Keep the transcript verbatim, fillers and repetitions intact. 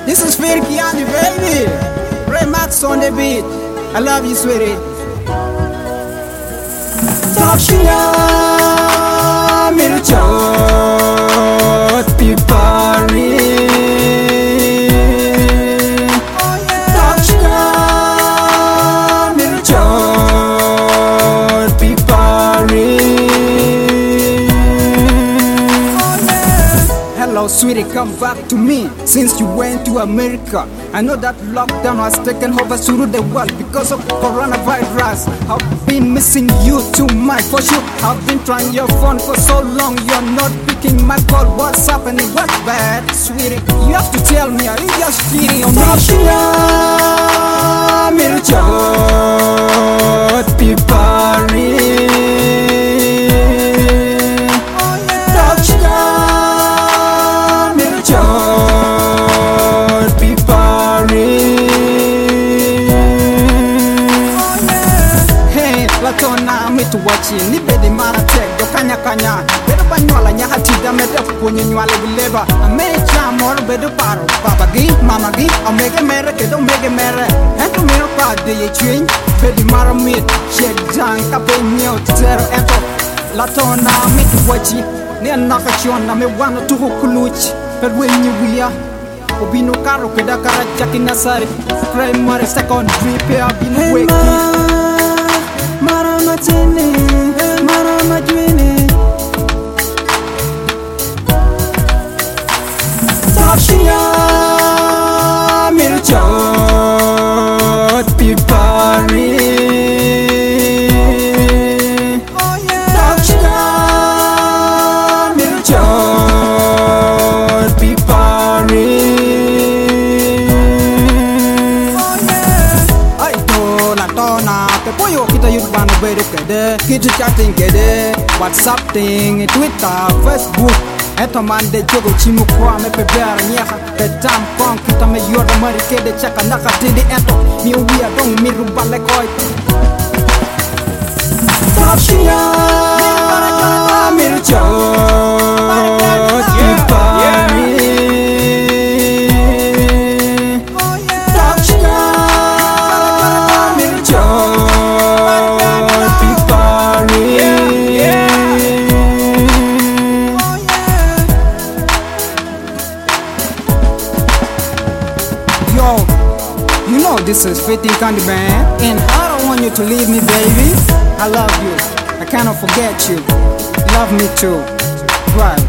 This is Firki and the baby. Ray Max on the beat. I love you, sweetie. Takshiya Mirchot Pipari. Takshiya Mirchot Pipari. Hello, sweetie, come back to me. Since you went to America, I know that lockdown has taken over through the world because of coronavirus. I've been missing you too much for sure. I've been trying your phone for so long. You're not picking my call. What's happening? What's bad, sweetie? You have to tell me. Are you just cheating on me? Takshiya Mirchot Pipari. Latona mitu wachi ni bedi mara tek do kanya kanya bedo banyola nya hatida meta ponyo nywale bileba amecha mor bedo paro baba gi mama gi omege mere ke do mege mere ento mino pa de ye twin bedi mara mit check jang ka penyo zero eto latona mitu wachi ni anaka chiona me wana tu kuluchi per wenyi wiya obino karo ke da kara chakina sari primary secondary pe abino weki Mara matini, mara majwini. Takshiya Mirchot Pipari. Takshiya Mirchot Pipari. Ay tona tona. Poyo kita yurban bede kede, kita chatting kede, WhatsApp ting, Twitter, Facebook. Eto mande jogo chimu kwa me pebera nyeha, petam kong kita me yorda mari kede chaka naka tidi eto, mi uwia dong mi rubale koi. Takshiya Mirchot Pipari. Yo, you know this is fifteen Candy Man, and I don't want you to leave me, baby. I love you. I cannot forget you. Love me too. Right.